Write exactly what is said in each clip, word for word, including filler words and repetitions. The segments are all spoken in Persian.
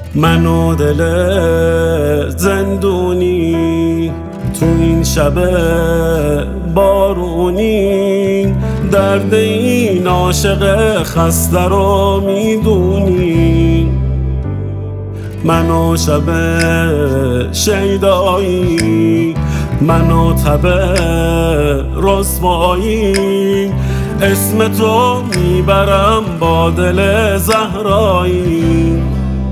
من و دل زندونی تو این شب بارونی، درد این عاشق خسته رو میدونی. من و شب شیدایی، من و تب رسوایی، اسم تو میبرم با دل زهرایی.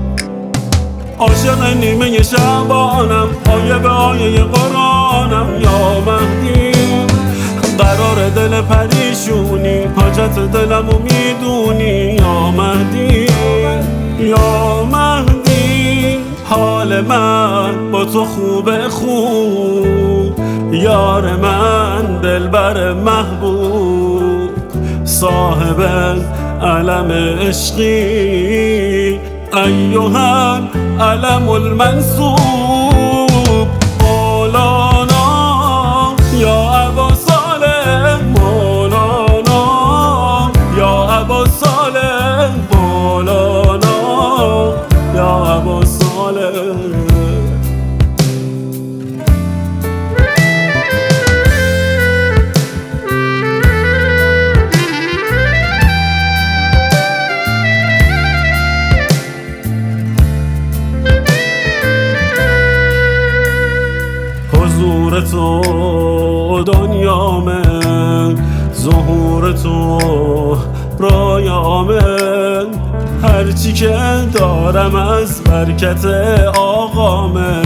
عاشق نیمه شعبانم، آیه به آیه قرآنم، یا مهدی قرار دل پریشونی، حاجت دلمو میدونی. یا مهدی یا مهدی حال من با تو خوبه خوب، یار من دلبر محبوب، صاحب علم عشقی، ایها العلم المنصوب. مولانا یا ابا صالح، مولانا یا ابا صالح، مولانا یا ابا صالح. حضور تو دنیامه، ظهور تو رایامه، هرچی که دارم از برکت آقامه.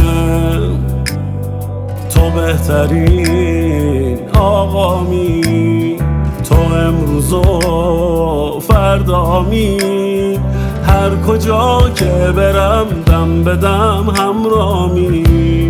تو بهترین آقامی، تو امروز و فردامی، هر کجا که برم دم بدم همرامی.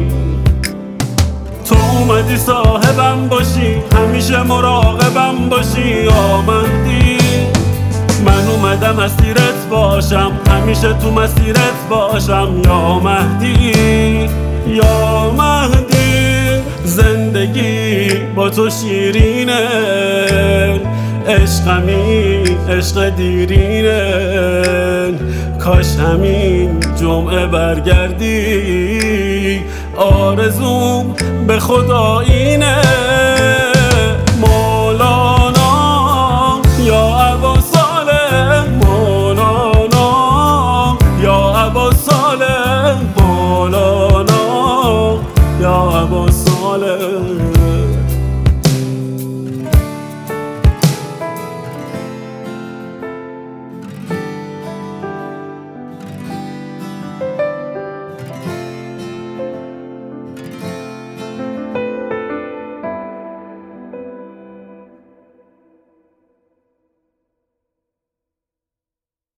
تو اومدی صاحبم باشی، همیشه مراقبم باشی. یا مهدی من اومدم اسیرت باشم، همیشه تو مسیرت باشم. یا مهدی یا مهدی زندگی با تو شیرینه، عشقمی عشق دیرینه، کاش همین جمعه برگردی، آرزوم به خدا اینه. مولانا یا ابا صالح، مولانا یا ابا صالح، مولانا یا ابا صالح.